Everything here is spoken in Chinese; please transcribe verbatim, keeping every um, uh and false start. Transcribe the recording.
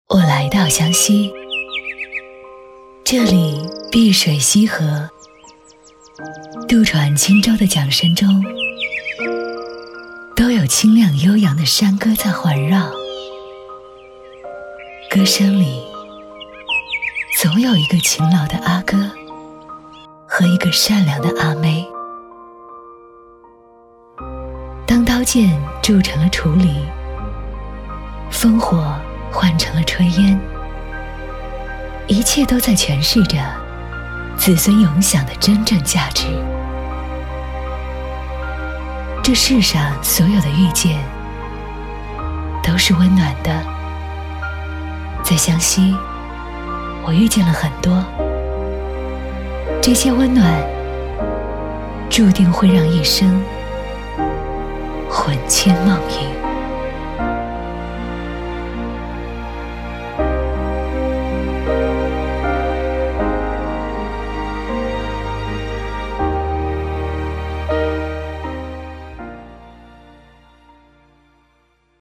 我来到湘西，这里碧水溪河，渡船轻舟的桨声中，都有清亮悠扬的山歌在环绕。歌声里，总有一个勤劳的阿哥和一个善良的阿妹。当刀剑铸成了处理，烽火换成了炊烟，一切都在诠释着子孙永享的真正价值。这世上所有的遇见都是温暖的，在湘西我遇见了很多，这些温暖注定会让一生魂牵梦萦。